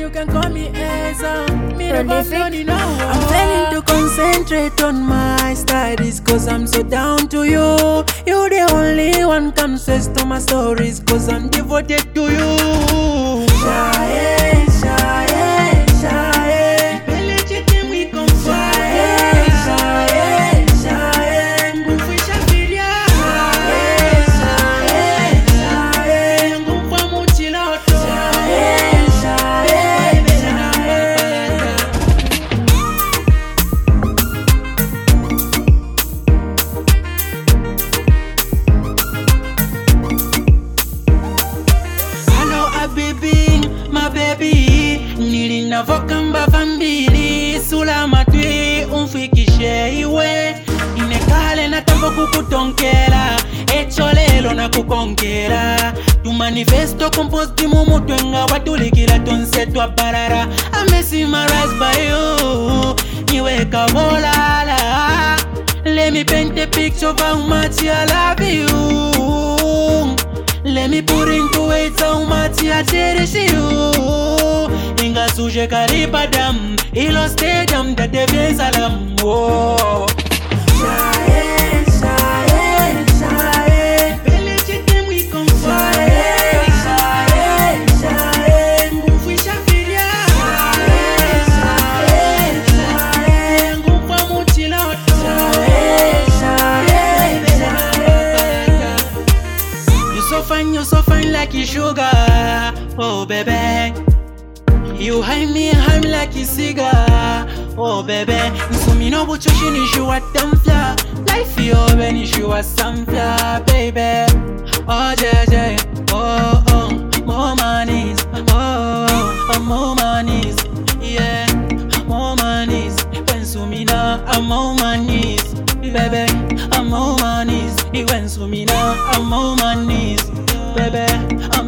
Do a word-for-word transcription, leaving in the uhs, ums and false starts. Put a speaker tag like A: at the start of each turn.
A: you can call me Eza. Me never
B: Prolific.
A: flown, you know. I'm failing to concentrate on my studies, cause I'm so down to you. You're the only one confess to my stories, cause I'm devoted to you. Shaye, shaye, shaye. Pele chete mwi konfa. Shaye, shaye, shaye. Ngufisha filia. Shaye, shaye, shaye. Ngufa muchiloto. Shaye, shaye, shaye. Hello, a baby, my baby. Nilinavoka mbava mbili, sula matwi umfikishe iwe. Inekale na tambo kukutonkela, echo lelo na kukonkela. Tu manifesto compost di mumutwe nga watulikila tonsetwa barara. I mesmerized by you, niweka volala. Let me paint a picture of how much I love you. Let me put into it how much I cherish you. Inga suje kariba dam, ilo stadium da deve salam. Oh. Shaye, shaye, shaye. Pele chete mwi konfa. Shaye, shaye, shaye. Ngufisha filia. Shaye, shaye, shaye. Ngufa muchiloto. Shaye, shaye, shaye. You so fine, you so fine like you sugar. Oh baby, you hide me, hide me like you cigar. Oh baby, nsumi no buchushi ni shuwa tamfla. Life yo ben ni shuwa samfla, baby. Oh jeje, oh oh, more monies, oh oh, more monies, yeah, more monies. When sumi na, I'm more monies, baby, I'm more monies. When sumi na, I'm more monies, baby, I'm